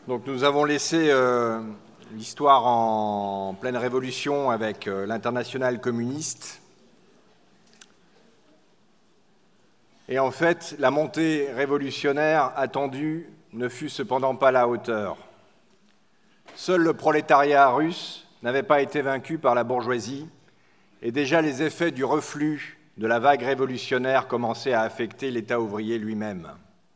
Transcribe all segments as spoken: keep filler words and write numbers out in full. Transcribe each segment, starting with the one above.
Donc nous avons laissé euh, l'histoire en pleine révolution avec euh, l'internationale communiste. Et en fait, la montée révolutionnaire attendue ne fut cependant pas à la hauteur. Seul le prolétariat russe n'avait pas été vaincu par la bourgeoisie, et déjà les effets du reflux de la vague révolutionnaire commençaient à affecter l'État ouvrier lui-même.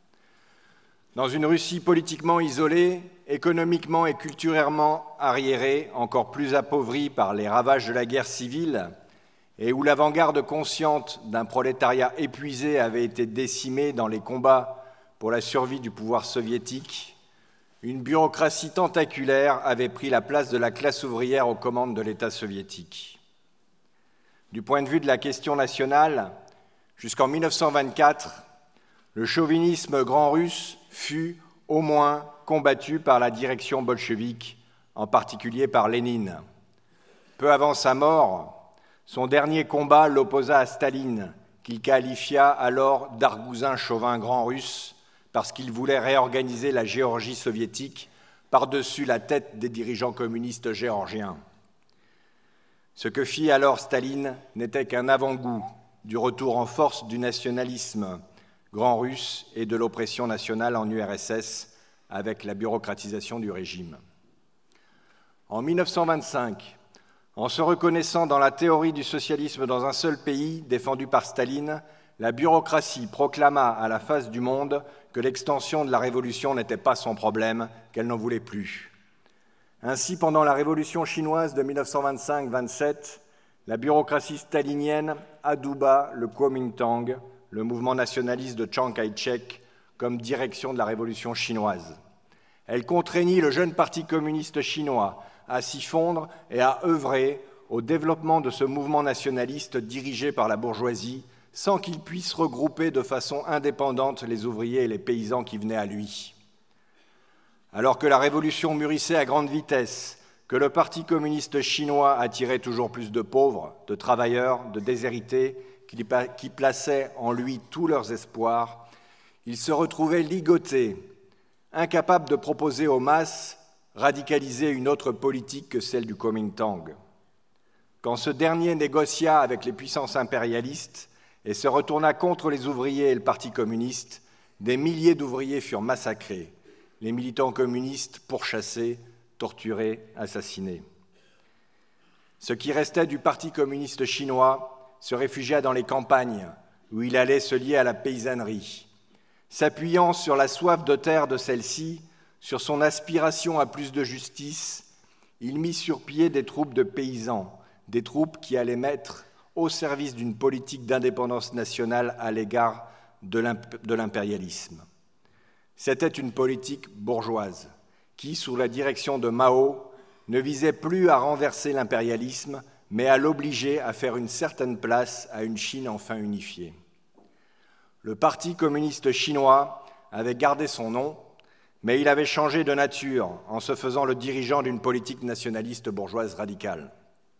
Dans une Russie politiquement isolée, économiquement et culturellement arriérée, encore plus appauvrie par les ravages de la guerre civile, et où l'avant-garde consciente d'un prolétariat épuisé avait été décimée dans les combats pour la survie du pouvoir soviétique, une bureaucratie tentaculaire avait pris la place de la classe ouvrière aux commandes de l'État soviétique. Du point de vue de la question nationale, jusqu'en mille neuf cent vingt-quatre, le chauvinisme grand russe fut au moins combattu par la direction bolchevique, en particulier par Lénine. Peu avant sa mort, son dernier combat l'opposa à Staline, qu'il qualifia alors d'argousin chauvin grand russe, parce qu'il voulait réorganiser la Géorgie soviétique par-dessus la tête des dirigeants communistes géorgiens. Ce que fit alors Staline n'était qu'un avant-goût du retour en force du nationalisme grand russe et de l'oppression nationale en U R S S avec la bureaucratisation du régime. En mille neuf cent vingt-cinq, en se reconnaissant dans la théorie du socialisme dans un seul pays défendu par Staline, la bureaucratie proclama à la face du monde que l'extension de la révolution n'était pas son problème, qu'elle n'en voulait plus. Ainsi, pendant la révolution chinoise de mille neuf cent vingt-cinq vingt-sept, la bureaucratie stalinienne adouba le Kuomintang, le mouvement nationaliste de Chiang Kai-shek, comme direction de la révolution chinoise. Elle contraignit le jeune parti communiste chinois à s'y fondre et à œuvrer au développement de ce mouvement nationaliste dirigé par la bourgeoisie, sans qu'il puisse regrouper de façon indépendante les ouvriers et les paysans qui venaient à lui. Alors que la révolution mûrissait à grande vitesse, que le Parti communiste chinois attirait toujours plus de pauvres, de travailleurs, de déshérités, qui plaçaient en lui tous leurs espoirs, il se retrouvait ligoté, incapable de proposer aux masses radicaliser une autre politique que celle du Kuomintang. Quand ce dernier négocia avec les puissances impérialistes et se retourna contre les ouvriers et le Parti communiste, des milliers d'ouvriers furent massacrés, les militants communistes pourchassés, torturés, assassinés. Ce qui restait du Parti communiste chinois se réfugia dans les campagnes, où il allait se lier à la paysannerie. S'appuyant sur la soif de terre de celle-ci, sur son aspiration à plus de justice, il mit sur pied des troupes de paysans, des troupes qui allaient mettre au service d'une politique d'indépendance nationale à l'égard de l'impérialisme. C'était une politique bourgeoise qui, sous la direction de Mao, ne visait plus à renverser l'impérialisme, mais à l'obliger à faire une certaine place à une Chine enfin unifiée. Le Parti communiste chinois avait gardé son nom, mais il avait changé de nature en se faisant le dirigeant d'une politique nationaliste bourgeoise radicale.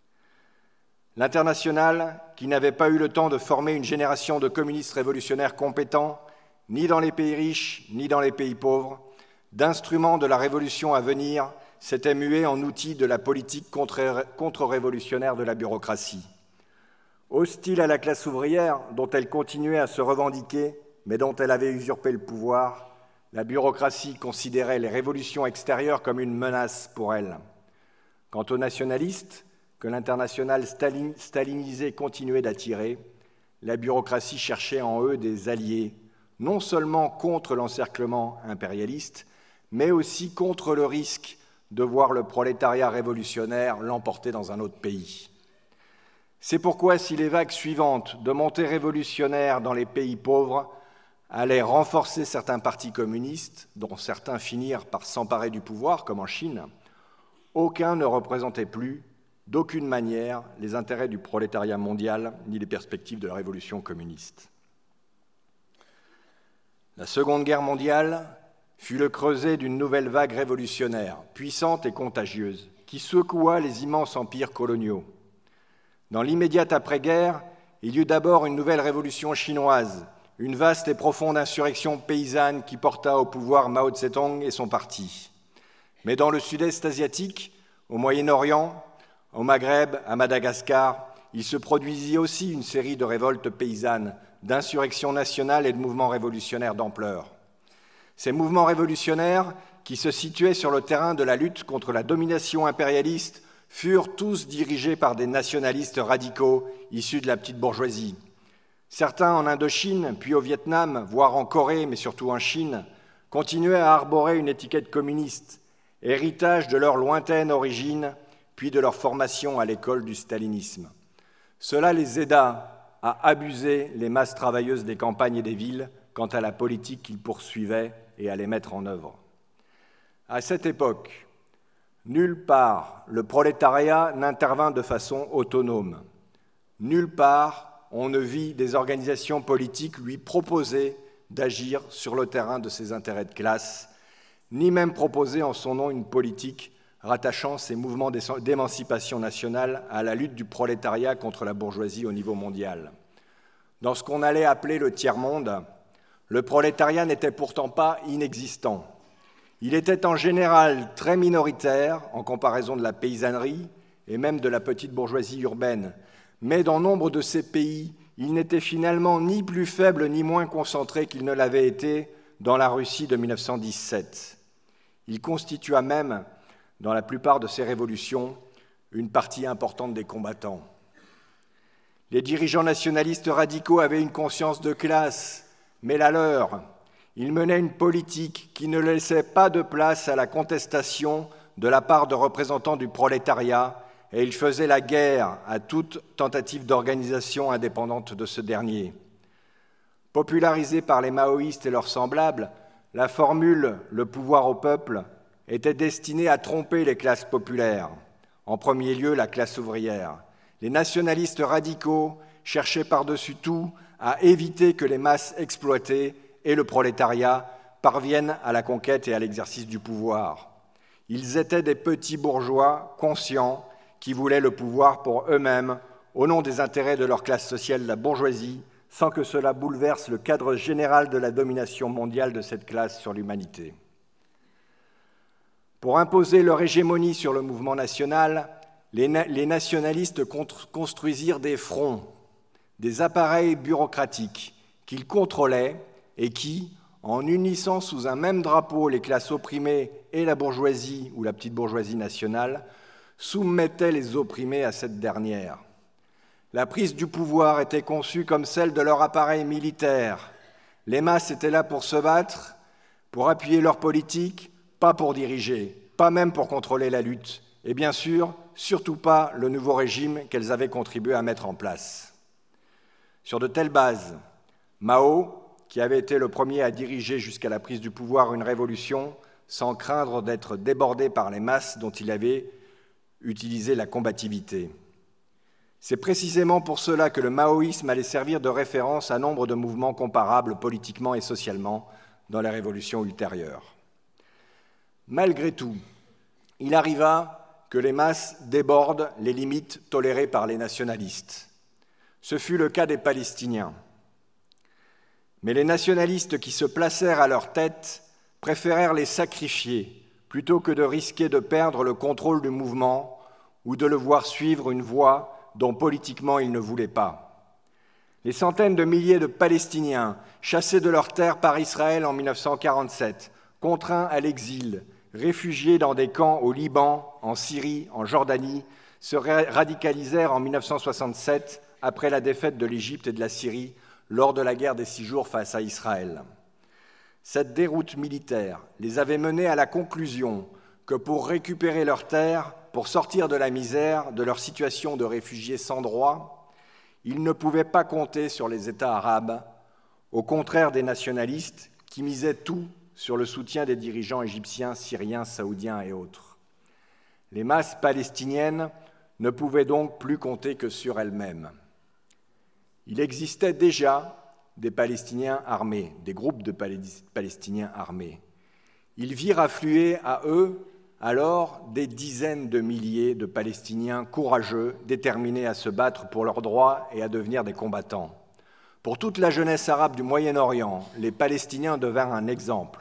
L'Internationale, qui n'avait pas eu le temps de former une génération de communistes révolutionnaires compétents, ni dans les pays riches, ni dans les pays pauvres, d'instruments de la révolution à venir, s'était mué en outil de la politique contre-révolutionnaire de la bureaucratie. Hostile à la classe ouvrière, dont elle continuait à se revendiquer, mais dont elle avait usurpé le pouvoir, la bureaucratie considérait les révolutions extérieures comme une menace pour elle. Quant aux nationalistes, que l'internationale stalin, stalinisée continuait d'attirer, la bureaucratie cherchait en eux des alliés, non seulement contre l'encerclement impérialiste, mais aussi contre le risque de voir le prolétariat révolutionnaire l'emporter dans un autre pays. C'est pourquoi si les vagues suivantes de montées révolutionnaires dans les pays pauvres allaient renforcer certains partis communistes, dont certains finirent par s'emparer du pouvoir, comme en Chine, aucun ne représentait plus, d'aucune manière, les intérêts du prolétariat mondial ni les perspectives de la révolution communiste. La Seconde Guerre mondiale fut le creuset d'une nouvelle vague révolutionnaire, puissante et contagieuse, qui secoua les immenses empires coloniaux. Dans l'immédiate après-guerre, il y eut d'abord une nouvelle révolution chinoise, une vaste et profonde insurrection paysanne qui porta au pouvoir Mao Tse-tung et son parti. Mais dans le sud-est asiatique, au Moyen-Orient, au Maghreb, à Madagascar, il se produisit aussi une série de révoltes paysannes, d'insurrections nationales et de mouvements révolutionnaires d'ampleur. Ces mouvements révolutionnaires, qui se situaient sur le terrain de la lutte contre la domination impérialiste, furent tous dirigés par des nationalistes radicaux issus de la petite bourgeoisie. Certains en Indochine, puis au Vietnam, voire en Corée, mais surtout en Chine, continuaient à arborer une étiquette communiste, héritage de leur lointaine origine, puis de leur formation à l'école du stalinisme. Cela les aida à abuser les masses travailleuses des campagnes et des villes quant à la politique qu'ils poursuivaient et à les mettre en œuvre. À cette époque, nulle part le prolétariat n'intervint de façon autonome. Nulle part on ne vit des organisations politiques lui proposer d'agir sur le terrain de ses intérêts de classe, ni même proposer en son nom une politique rattachant ces mouvements d'émancipation nationale à la lutte du prolétariat contre la bourgeoisie au niveau mondial. Dans ce qu'on allait appeler le tiers-monde, le prolétariat n'était pourtant pas inexistant. Il était en général très minoritaire en comparaison de la paysannerie et même de la petite bourgeoisie urbaine, mais dans nombre de ces pays, il n'était finalement ni plus faible ni moins concentré qu'il ne l'avait été dans la Russie de mille neuf cent dix-sept. Il constitua même, dans la plupart de ces révolutions, une partie importante des combattants. Les dirigeants nationalistes radicaux avaient une conscience de classe, mais la leur. Ils menaient une politique qui ne laissait pas de place à la contestation de la part de représentants du prolétariat, et ils faisaient la guerre à toute tentative d'organisation indépendante de ce dernier. Popularisée par les maoïstes et leurs semblables, la formule « le pouvoir au peuple » était destinée à tromper les classes populaires, en premier lieu la classe ouvrière. Les nationalistes radicaux cherchaient par-dessus tout à éviter que les masses exploitées et le prolétariat parviennent à la conquête et à l'exercice du pouvoir. Ils étaient des petits bourgeois conscients qui voulaient le pouvoir pour eux-mêmes, au nom des intérêts de leur classe sociale, la bourgeoisie, sans que cela bouleverse le cadre général de la domination mondiale de cette classe sur l'humanité. Pour imposer leur hégémonie sur le mouvement national, les, na- les nationalistes construisirent des fronts, des appareils bureaucratiques qu'ils contrôlaient et qui, en unissant sous un même drapeau les classes opprimées et la bourgeoisie ou la petite bourgeoisie nationale, soumettaient les opprimés à cette dernière. La prise du pouvoir était conçue comme celle de leur appareil militaire. Les masses étaient là pour se battre, pour appuyer leur politique, pas pour diriger, pas même pour contrôler la lutte, et bien sûr, surtout pas le nouveau régime qu'elles avaient contribué à mettre en place. Sur de telles bases, Mao, qui avait été le premier à diriger jusqu'à la prise du pouvoir une révolution, sans craindre d'être débordé par les masses dont il avait utilisé la combativité. C'est précisément pour cela que le maoïsme allait servir de référence à nombre de mouvements comparables politiquement et socialement dans les révolutions ultérieures. Malgré tout, il arriva que les masses débordent les limites tolérées par les nationalistes. Ce fut le cas des Palestiniens. Mais les nationalistes qui se placèrent à leur tête préférèrent les sacrifier plutôt que de risquer de perdre le contrôle du mouvement ou de le voir suivre une voie dont politiquement ils ne voulaient pas. Les centaines de milliers de Palestiniens, chassés de leurs terres par Israël en mille neuf cent quarante-sept, contraints à l'exil, réfugiés dans des camps au Liban, en Syrie, en Jordanie, se radicalisèrent en mille neuf cent soixante-sept après la défaite de l'Égypte et de la Syrie lors de la guerre des six jours face à Israël. Cette déroute militaire les avait menés à la conclusion que pour récupérer leurs terres, pour sortir de la misère, de leur situation de réfugiés sans droit, ils ne pouvaient pas compter sur les États arabes, au contraire des nationalistes qui misaient tout sur le soutien des dirigeants égyptiens, syriens, saoudiens et autres. Les masses palestiniennes ne pouvaient donc plus compter que sur elles-mêmes. Il existait déjà des Palestiniens armés, des groupes de Palestiniens armés. Ils virent affluer à eux alors des dizaines de milliers de Palestiniens courageux, déterminés à se battre pour leurs droits et à devenir des combattants. Pour toute la jeunesse arabe du Moyen-Orient, les Palestiniens devinrent un exemple.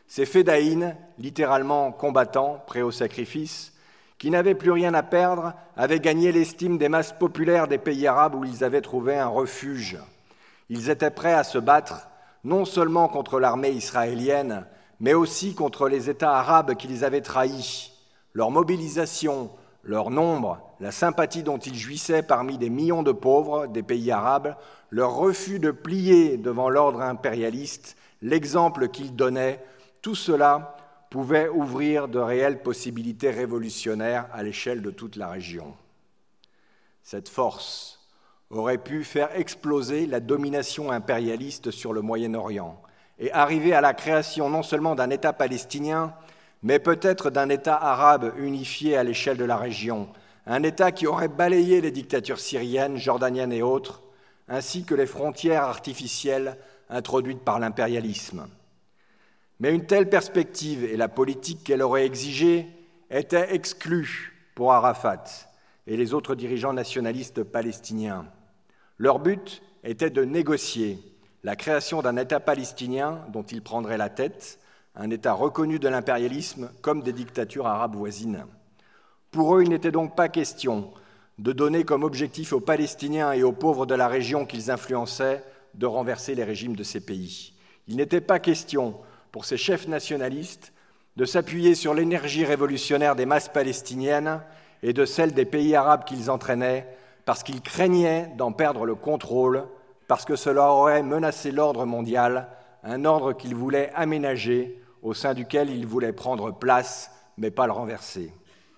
Ces fédayines, littéralement combattants, prêts au sacrifice, qui n'avaient plus rien à perdre, avaient gagné l'estime des masses populaires des pays arabes où ils avaient trouvé un refuge. Ils étaient prêts à se battre non seulement contre l'armée israélienne, mais aussi contre les États arabes qui les avaient trahis. Leur mobilisation, leur nombre, la sympathie dont ils jouissaient parmi des millions de pauvres des pays arabes, leur refus de plier devant l'ordre impérialiste, l'exemple qu'ils donnaient, tout cela pouvait ouvrir de réelles possibilités révolutionnaires à l'échelle de toute la région. Cette force aurait pu faire exploser la domination impérialiste sur le Moyen-Orient et arriver à la création non seulement d'un État palestinien, mais peut-être d'un État arabe unifié à l'échelle de la région, un État qui aurait balayé les dictatures syriennes, jordaniennes et autres, ainsi que les frontières artificielles introduites par l'impérialisme. Mais une telle perspective et la politique qu'elle aurait exigée étaient exclues pour Arafat et les autres dirigeants nationalistes palestiniens. Leur but était de négocier la création d'un État palestinien dont ils prendraient la tête, un État reconnu de l'impérialisme comme des dictatures arabes voisines. Pour eux, il n'était donc pas question de donner comme objectif aux Palestiniens et aux pauvres de la région qu'ils influençaient de renverser les régimes de ces pays. Il n'était pas question pour ces chefs nationalistes de s'appuyer sur l'énergie révolutionnaire des masses palestiniennes et de celle des pays arabes qu'ils entraînaient, parce qu'ils craignaient d'en perdre le contrôle, parce que cela aurait menacé l'ordre mondial, un ordre qu'ils voulaient aménager, au sein duquel ils voulaient prendre place, mais pas le renverser.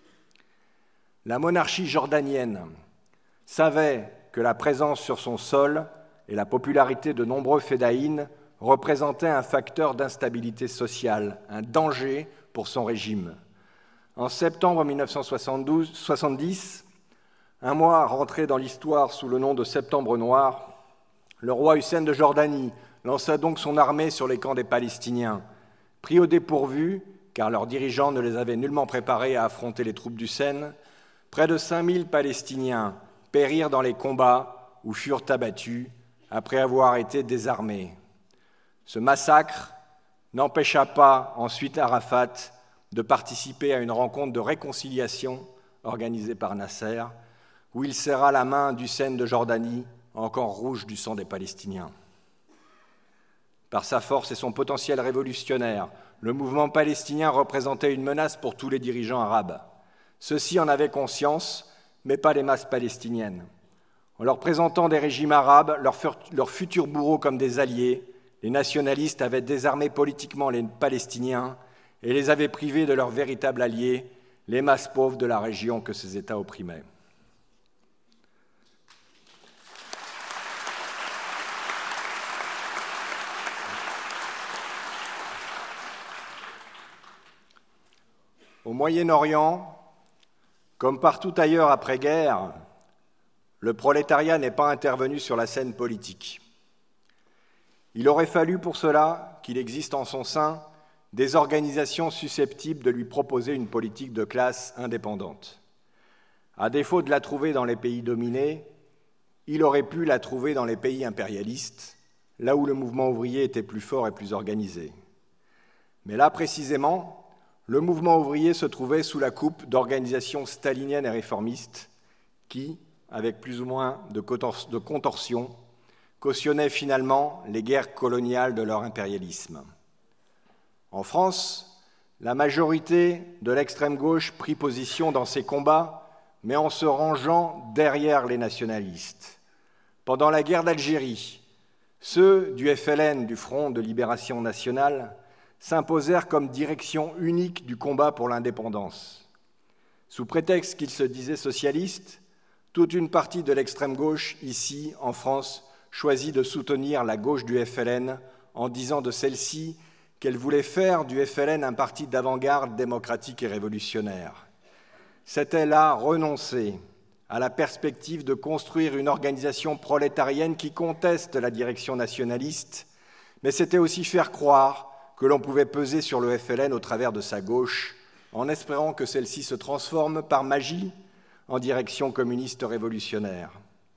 La monarchie jordanienne savait que la présence sur son sol et la popularité de nombreux fédayines représentaient un facteur d'instabilité sociale, un danger pour son régime. En septembre mille neuf cent soixante-dix, un mois rentré dans l'histoire sous le nom de Septembre noir, le roi Hussein de Jordanie lança donc son armée sur les camps des Palestiniens. Pris au dépourvu, car leurs dirigeants ne les avaient nullement préparés à affronter les troupes d'Hussein, près de cinq mille Palestiniens périrent dans les combats ou furent abattus après avoir été désarmés. Ce massacre n'empêcha pas ensuite Arafat de participer à une rencontre de réconciliation organisée par Nasser, où il serra la main d'Hussein de Jordanie, encore rouge du sang des Palestiniens. Par sa force et son potentiel révolutionnaire, le mouvement palestinien représentait une menace pour tous les dirigeants arabes. Ceux-ci en avaient conscience, mais pas les masses palestiniennes. En leur présentant des régimes arabes, leurs, leurs futurs bourreaux comme des alliés, les nationalistes avaient désarmé politiquement les Palestiniens et les avaient privés de leurs véritables alliés, les masses pauvres de la région que ces États opprimaient. Au Moyen-Orient, comme partout ailleurs après-guerre, le prolétariat n'est pas intervenu sur la scène politique. Il aurait fallu pour cela qu'il existe en son sein des organisations susceptibles de lui proposer une politique de classe indépendante. À défaut de la trouver dans les pays dominés, il aurait pu la trouver dans les pays impérialistes, là où le mouvement ouvrier était plus fort et plus organisé. Mais là, précisément, le mouvement ouvrier se trouvait sous la coupe d'organisations staliniennes et réformistes qui, avec plus ou moins de contorsions, cautionnaient finalement les guerres coloniales de leur impérialisme. En France, la majorité de l'extrême gauche prit position dans ces combats, mais en se rangeant derrière les nationalistes. Pendant la guerre d'Algérie, ceux du F L N, du Front de Libération Nationale, s'imposèrent comme direction unique du combat pour l'indépendance. Sous prétexte qu'ils se disaient socialistes, toute une partie de l'extrême gauche, ici, en France, choisit de soutenir la gauche du F L N en disant de celle-ci qu'elle voulait faire du F L N un parti d'avant-garde démocratique et révolutionnaire. C'était là renoncer à la perspective de construire une organisation prolétarienne qui conteste la direction nationaliste, mais c'était aussi faire croire que l'on pouvait peser sur le F L N au travers de sa gauche, en espérant que celle-ci se transforme par magie en direction communiste révolutionnaire.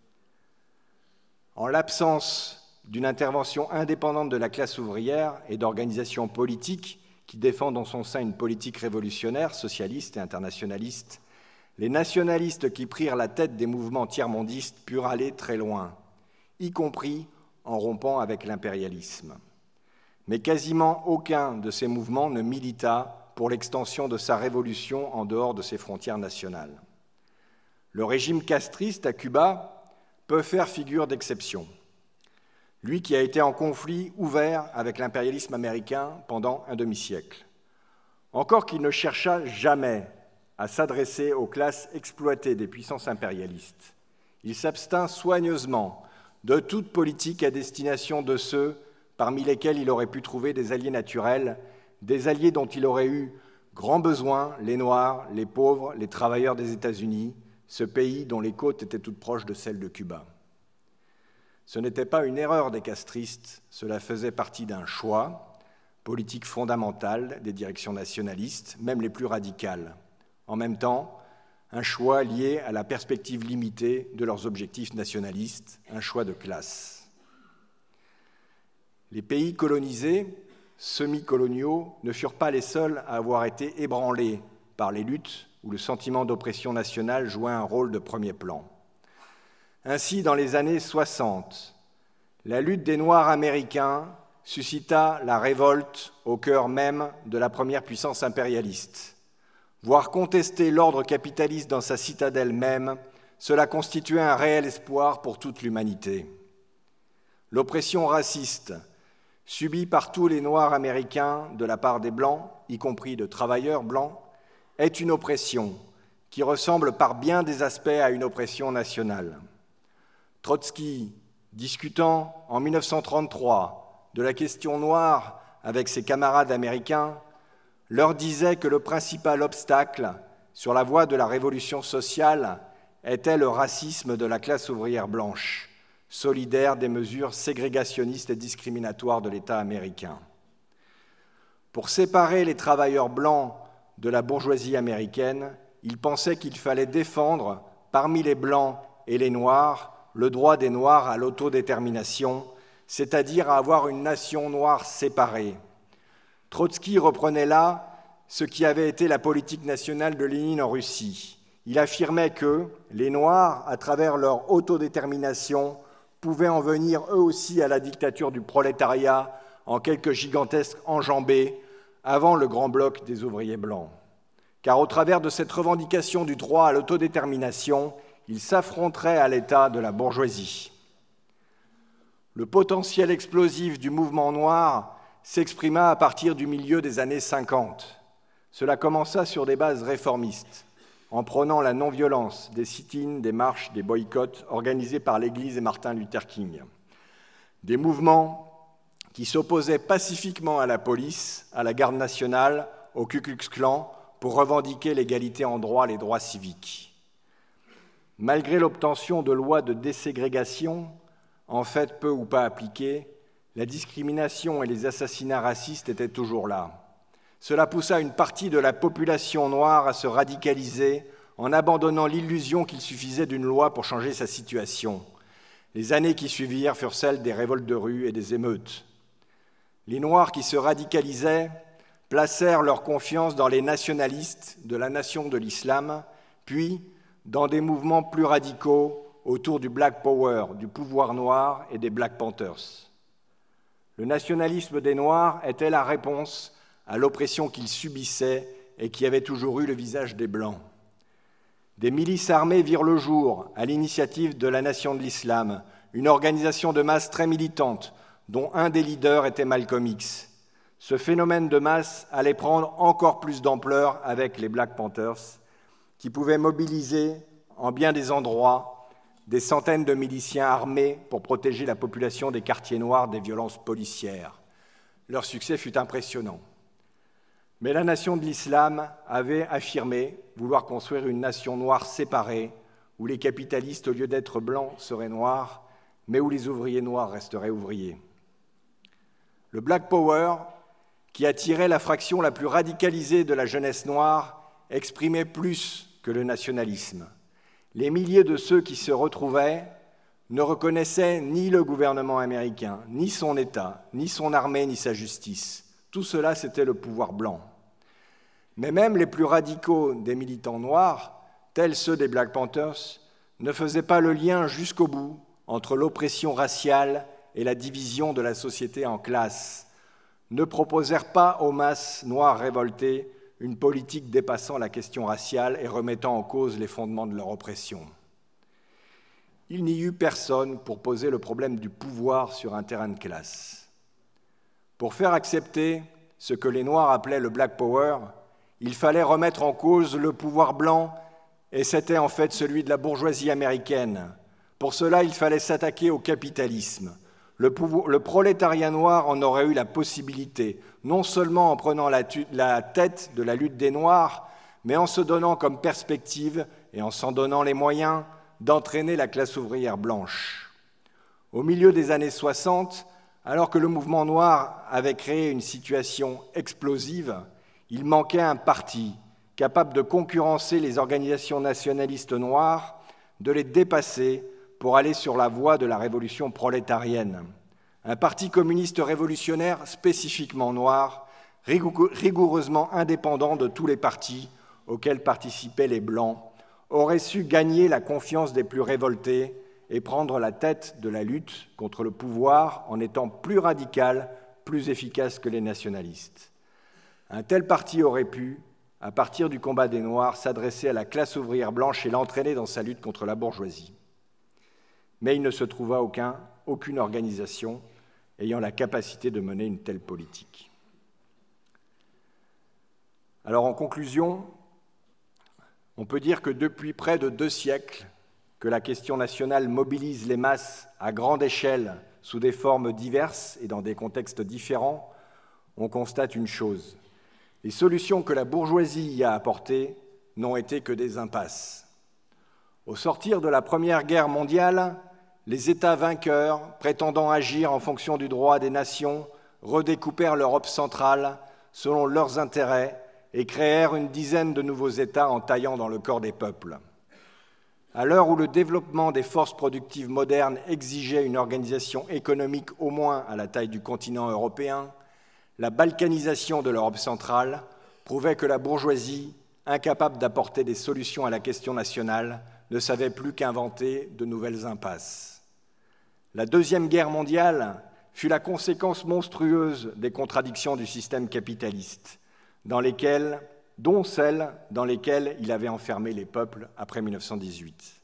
En l'absence d'une intervention indépendante de la classe ouvrière et d'organisations politiques qui qui défend dans son sein une politique révolutionnaire, socialiste et internationaliste, les nationalistes qui prirent la tête des mouvements tiers-mondistes purent aller très loin, y compris en rompant avec l'impérialisme. Mais quasiment aucun de ces mouvements ne milita pour l'extension de sa révolution en dehors de ses frontières nationales. Le régime castriste à Cuba peut faire figure d'exception. Lui qui a été en conflit ouvert avec l'impérialisme américain pendant un demi-siècle. Encore qu'il ne chercha jamais à s'adresser aux classes exploitées des puissances impérialistes, il s'abstint soigneusement de toute politique à destination de ceux parmi lesquels il aurait pu trouver des alliés naturels, des alliés dont il aurait eu grand besoin, les Noirs, les pauvres, les travailleurs des États-Unis, ce pays dont les côtes étaient toutes proches de celles de Cuba. Ce n'était pas une erreur des castristes, cela faisait partie d'un choix politique fondamental des directions nationalistes, même les plus radicales. En même temps, un choix lié à la perspective limitée de leurs objectifs nationalistes, un choix de classe. Les pays colonisés, semi-coloniaux, ne furent pas les seuls à avoir été ébranlés par les luttes où le sentiment d'oppression nationale jouait un rôle de premier plan. Ainsi, dans les années soixante, la lutte des Noirs américains suscita la révolte au cœur même de la première puissance impérialiste. Voir contester l'ordre capitaliste dans sa citadelle même, cela constituait un réel espoir pour toute l'humanité. L'oppression raciste, subie par tous les Noirs américains de la part des Blancs, y compris de travailleurs blancs, est une oppression qui ressemble par bien des aspects à une oppression nationale. Trotsky, discutant en mille neuf cent trente-trois de la question noire avec ses camarades américains, leur disait que le principal obstacle sur la voie de la révolution sociale était le racisme de la classe ouvrière blanche, solidaire des mesures ségrégationnistes et discriminatoires de l'État américain. Pour séparer les travailleurs blancs de la bourgeoisie américaine, il pensait qu'il fallait défendre, parmi les blancs et les noirs, le droit des Noirs à l'autodétermination, c'est-à-dire à avoir une nation noire séparée. Trotsky reprenait là ce qui avait été la politique nationale de Lénine en Russie. Il affirmait que les Noirs, à travers leur autodétermination, pouvaient en venir eux aussi à la dictature du prolétariat en quelques gigantesques enjambées avant le grand bloc des ouvriers blancs. Car au travers de cette revendication du droit à l'autodétermination, ils s'affronteraient à l'état de la bourgeoisie. Le potentiel explosif du mouvement noir s'exprima à partir du milieu des années cinquante. Cela commença sur des bases réformistes, en prônant la non-violence, des sit-ins, des marches, des boycotts organisés par l'Église et Martin Luther King. Des mouvements qui s'opposaient pacifiquement à la police, à la garde nationale, au Ku Klux Klan, pour revendiquer l'égalité en droit, les droits civiques. Malgré l'obtention de lois de déségrégation, en fait peu ou pas appliquées, la discrimination et les assassinats racistes étaient toujours là. Cela poussa une partie de la population noire à se radicaliser en abandonnant l'illusion qu'il suffisait d'une loi pour changer sa situation. Les années qui suivirent furent celles des révoltes de rue et des émeutes. Les Noirs qui se radicalisaient placèrent leur confiance dans les nationalistes de la nation de l'islam, puis dans des mouvements plus radicaux autour du Black Power, du pouvoir noir et des Black Panthers. Le nationalisme des Noirs était la réponse à l'oppression qu'ils subissaient et qui avait toujours eu le visage des Blancs. Des milices armées virent le jour à l'initiative de la Nation de l'Islam, une organisation de masse très militante dont un des leaders était Malcolm X. Ce phénomène de masse allait prendre encore plus d'ampleur avec les Black Panthers, qui pouvaient mobiliser en bien des endroits des centaines de miliciens armés pour protéger la population des quartiers noirs des violences policières. Leur succès fut impressionnant. Mais la nation de l'islam avait affirmé vouloir construire une nation noire séparée, où les capitalistes, au lieu d'être blancs, seraient noirs, mais où les ouvriers noirs resteraient ouvriers. Le Black Power, qui attirait la fraction la plus radicalisée de la jeunesse noire, exprimait plus que le nationalisme. Les milliers de ceux qui se retrouvaient ne reconnaissaient ni le gouvernement américain, ni son État, ni son armée, ni sa justice. Tout cela, c'était le pouvoir blanc. Mais même les plus radicaux des militants noirs, tels ceux des Black Panthers, ne faisaient pas le lien jusqu'au bout entre l'oppression raciale et la division de la société en classes, ne proposèrent pas aux masses noires révoltées une politique dépassant la question raciale et remettant en cause les fondements de leur oppression. Il n'y eut personne pour poser le problème du pouvoir sur un terrain de classe. Pour faire accepter ce que les Noirs appelaient le Black Power, il fallait remettre en cause le pouvoir blanc, et c'était en fait celui de la bourgeoisie américaine. Pour cela, il fallait s'attaquer au capitalisme. Le, pouvoir, le prolétariat noir en aurait eu la possibilité, non seulement en prenant la, tu, la tête de la lutte des Noirs, mais en se donnant comme perspective et en s'en donnant les moyens d'entraîner la classe ouvrière blanche. Au milieu des années soixante, alors que le mouvement noir avait créé une situation explosive, il manquait un parti capable de concurrencer les organisations nationalistes noires, de les dépasser pour aller sur la voie de la révolution prolétarienne. Un parti communiste révolutionnaire spécifiquement noir, rigoureusement indépendant de tous les partis auxquels participaient les Blancs, aurait su gagner la confiance des plus révoltés et prendre la tête de la lutte contre le pouvoir en étant plus radical, plus efficace que les nationalistes. Un tel parti aurait pu, à partir du combat des Noirs, s'adresser à la classe ouvrière blanche et l'entraîner dans sa lutte contre la bourgeoisie. Mais il ne se trouva aucun, aucune organisation ayant la capacité de mener une telle politique. Alors, en conclusion, on peut dire que depuis près de deux siècles que la question nationale mobilise les masses à grande échelle sous des formes diverses et dans des contextes différents, on constate une chose. Les solutions que la bourgeoisie y a apportées n'ont été que des impasses. Au sortir de la Première Guerre mondiale, les États vainqueurs, prétendant agir en fonction du droit des nations, redécoupèrent l'Europe centrale selon leurs intérêts et créèrent une dizaine de nouveaux États en taillant dans le corps des peuples. À l'heure où le développement des forces productives modernes exigeait une organisation économique au moins à la taille du continent européen, la balkanisation de l'Europe centrale prouvait que la bourgeoisie, incapable d'apporter des solutions à la question nationale, ne savait plus qu'inventer de nouvelles impasses. La Deuxième Guerre mondiale fut la conséquence monstrueuse des contradictions du système capitaliste, dans lesquelles, dont celles dans lesquelles il avait enfermé les peuples après mille neuf cent dix-huit.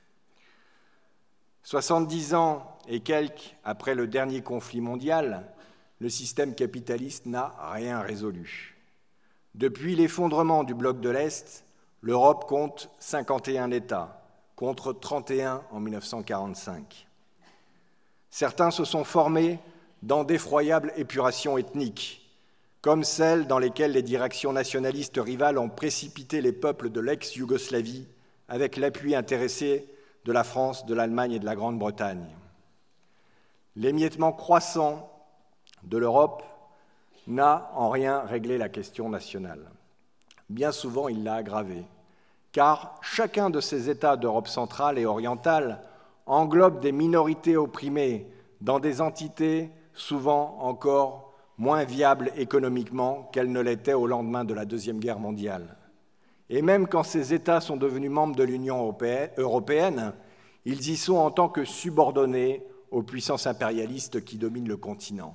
Soixante-dix ans et quelques après le dernier conflit mondial, le système capitaliste n'a rien résolu. Depuis l'effondrement du bloc de l'Est, l'Europe compte cinquante et un États, contre trente et un en mille neuf cent quarante-cinq. Certains se sont formés dans d'effroyables épurations ethniques, comme celles dans lesquelles les directions nationalistes rivales ont précipité les peuples de l'ex-Yougoslavie avec l'appui intéressé de la France, de l'Allemagne et de la Grande-Bretagne. L'émiettement croissant de l'Europe n'a en rien réglé la question nationale. Bien souvent, il l'a aggravée, car chacun de ces États d'Europe centrale et orientale englobe des minorités opprimées dans des entités souvent encore moins viables économiquement qu'elles ne l'étaient au lendemain de la Deuxième Guerre mondiale. Et même quand ces États sont devenus membres de l'Union européenne, ils y sont en tant que subordonnés aux puissances impérialistes qui dominent le continent.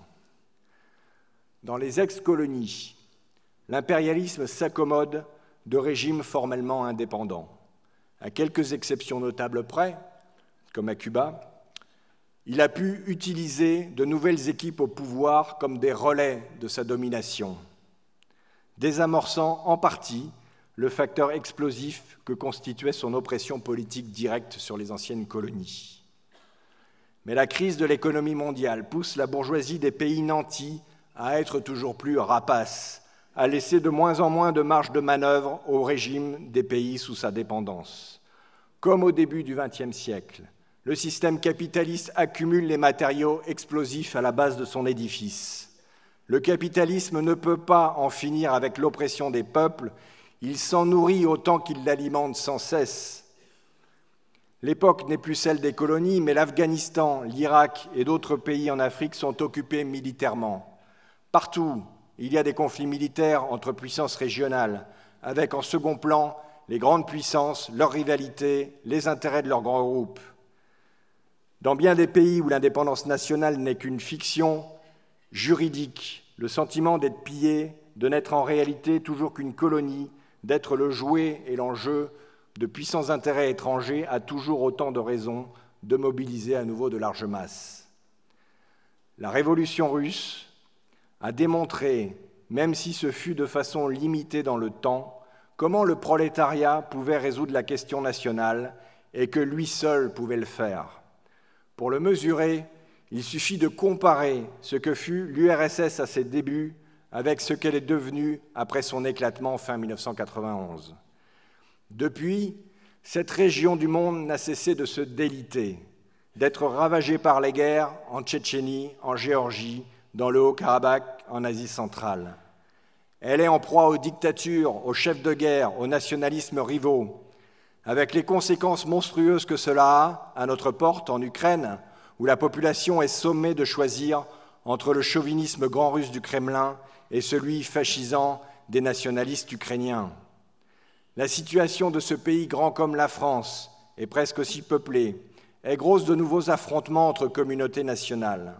Dans les ex-colonies, l'impérialisme s'accommode de régimes formellement indépendants. À quelques exceptions notables près, comme à Cuba, il a pu utiliser de nouvelles équipes au pouvoir comme des relais de sa domination, désamorçant en partie le facteur explosif que constituait son oppression politique directe sur les anciennes colonies. Mais la crise de l'économie mondiale pousse la bourgeoisie des pays nantis à être toujours plus rapace, à laisser de moins en moins de marge de manœuvre au régime des pays sous sa dépendance. Comme au début du vingtième siècle, le système capitaliste accumule les matériaux explosifs à la base de son édifice. Le capitalisme ne peut pas en finir avec l'oppression des peuples, il s'en nourrit autant qu'il l'alimente sans cesse. L'époque n'est plus celle des colonies, mais l'Afghanistan, l'Irak et d'autres pays en Afrique sont occupés militairement. Partout, il y a des conflits militaires entre puissances régionales, avec en second plan les grandes puissances, leurs rivalités, les intérêts de leurs grands groupes. Dans bien des pays où l'indépendance nationale n'est qu'une fiction juridique, le sentiment d'être pillé, de n'être en réalité toujours qu'une colonie, d'être le jouet et l'enjeu de puissants intérêts étrangers a toujours autant de raisons de mobiliser à nouveau de larges masses. La révolution russe a démontré, même si ce fut de façon limitée dans le temps, comment le prolétariat pouvait résoudre la question nationale et que lui seul pouvait le faire. Pour le mesurer, il suffit de comparer ce que fut l'U R S S à ses débuts avec ce qu'elle est devenue après son éclatement fin mille neuf cent quatre-vingt-onze. Depuis, cette région du monde n'a cessé de se déliter, d'être ravagée par les guerres en Tchétchénie, en Géorgie, dans le Haut-Karabakh, en Asie centrale. Elle est en proie aux dictatures, aux chefs de guerre, aux nationalismes rivaux, avec les conséquences monstrueuses que cela a à notre porte en Ukraine, où la population est sommée de choisir entre le chauvinisme grand russe du Kremlin et celui fascisant des nationalistes ukrainiens. La situation de ce pays grand comme la France, et presque aussi peuplé, est grosse de nouveaux affrontements entre communautés nationales.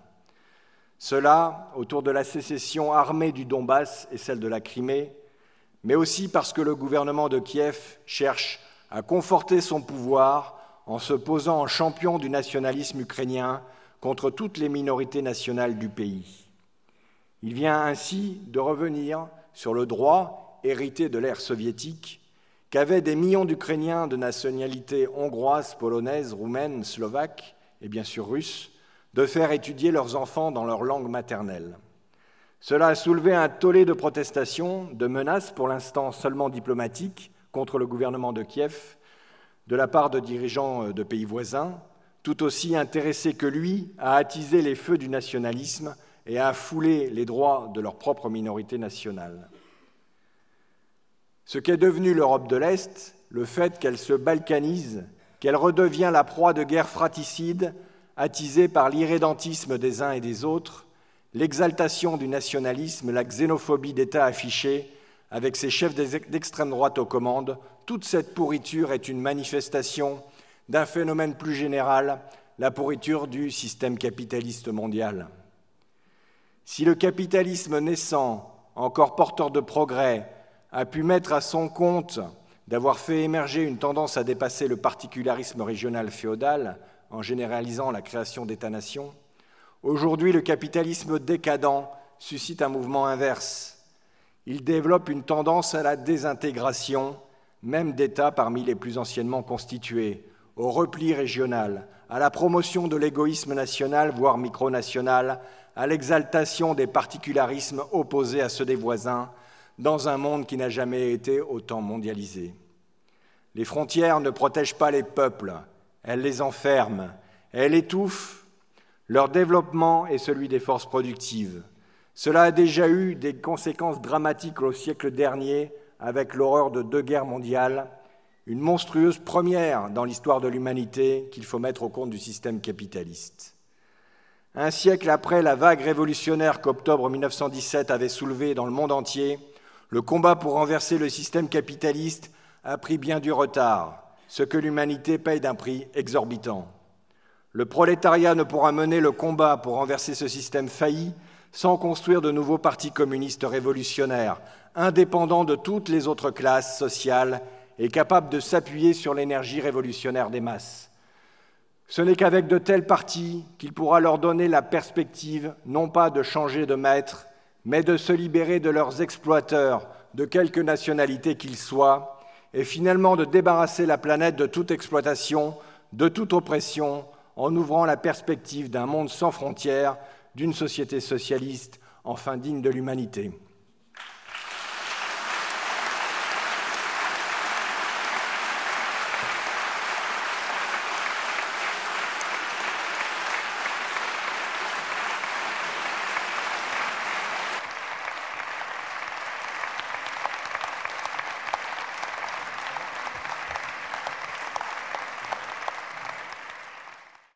Cela autour de la sécession armée du Donbass et celle de la Crimée, mais aussi parce que le gouvernement de Kiev cherche à conforter son pouvoir en se posant en champion du nationalisme ukrainien contre toutes les minorités nationales du pays. Il vient ainsi de revenir sur le droit, hérité de l'ère soviétique, qu'avaient des millions d'Ukrainiens de nationalité hongroise, polonaise, roumaine, slovaque et bien sûr russe, de faire étudier leurs enfants dans leur langue maternelle. Cela a soulevé un tollé de protestations, de menaces, pour l'instant seulement diplomatiques, contre le gouvernement de Kiev, de la part de dirigeants de pays voisins, tout aussi intéressés que lui à attiser les feux du nationalisme et à fouler les droits de leur propre minorité nationale. Ce qu'est devenue l'Europe de l'Est, le fait qu'elle se balkanise, qu'elle redevient la proie de guerres fratricides, attisées par l'irrédentisme des uns et des autres, l'exaltation du nationalisme, la xénophobie d'État affichée, avec ses chefs d'extrême droite aux commandes, toute cette pourriture est une manifestation d'un phénomène plus général, la pourriture du système capitaliste mondial. Si le capitalisme naissant, encore porteur de progrès, a pu mettre à son compte d'avoir fait émerger une tendance à dépasser le particularisme régional féodal en généralisant la création d'États-nations, aujourd'hui le capitalisme décadent suscite un mouvement inverse. Il développe une tendance à la désintégration, même d'États parmi les plus anciennement constitués, au repli régional, à la promotion de l'égoïsme national, voire micronational, à l'exaltation des particularismes opposés à ceux des voisins, dans un monde qui n'a jamais été autant mondialisé. Les frontières ne protègent pas les peuples, elles les enferment, elles étouffent leur développement et celui des forces productives. Cela a déjà eu des conséquences dramatiques au siècle dernier avec l'horreur de deux guerres mondiales, une monstrueuse première dans l'histoire de l'humanité qu'il faut mettre au compte du système capitaliste. Un siècle après la vague révolutionnaire qu'octobre mille neuf cent dix-sept avait soulevée dans le monde entier, le combat pour renverser le système capitaliste a pris bien du retard, ce que l'humanité paye d'un prix exorbitant. Le prolétariat ne pourra mener le combat pour renverser ce système failli sans construire de nouveaux partis communistes révolutionnaires, indépendants de toutes les autres classes sociales et capables de s'appuyer sur l'énergie révolutionnaire des masses. Ce n'est qu'avec de tels partis qu'il pourra leur donner la perspective, non pas de changer de maître, mais de se libérer de leurs exploiteurs, de quelque nationalité qu'ils soient, et finalement de débarrasser la planète de toute exploitation, de toute oppression, en ouvrant la perspective d'un monde sans frontières, d'une société socialiste, enfin digne de l'humanité.